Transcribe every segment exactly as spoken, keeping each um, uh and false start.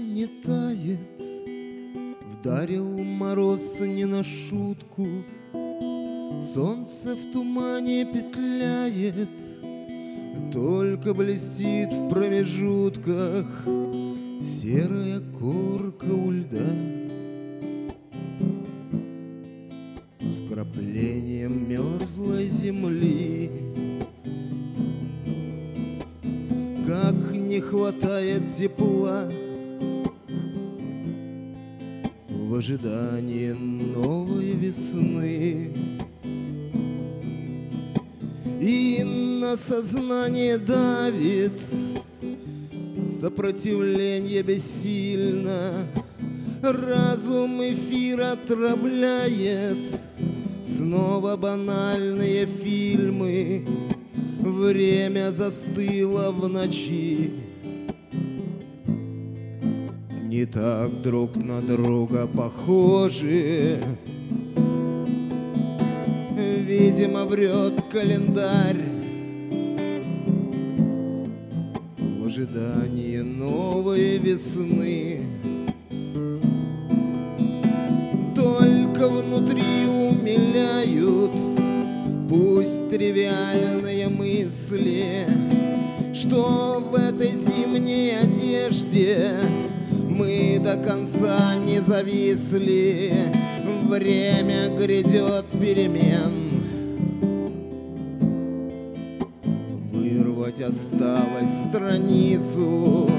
не тает, вдарил мороз не на шутку. Солнце в тумане петляет, только блестит в промежутках серая корка у льда. С вкраплением мерзлой земли как не хватает тепла в ожидании новой весны. И на сознание давит сопротивление бессильно. Разум эфир отравляет снова банальные фильмы. Время застыло в ночи, не так друг на друга похожи. Видимо, врет календарь в ожидании новой весны. Только внутри умиляют пусть тривиальные мысли, что в этой зимней одежде мы до конца не зависли. Время грядет перемен, вырвать осталось страницу.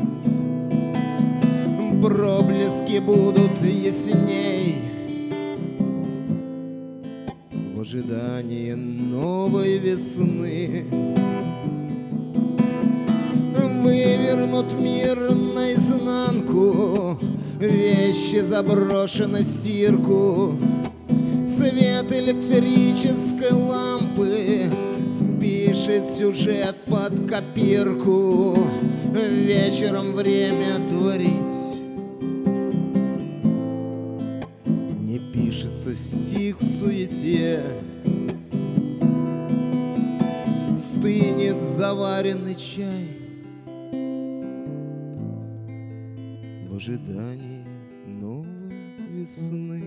Проблески будут ясней в ожидании новой весны. Вывернут мир наизнанку, вещи заброшены в стирку. Свет электрической лампы пишет сюжет под копирку. Вечером время творить, не пишется стих в суете. Стынет заваренный чай в ожидании новой весны.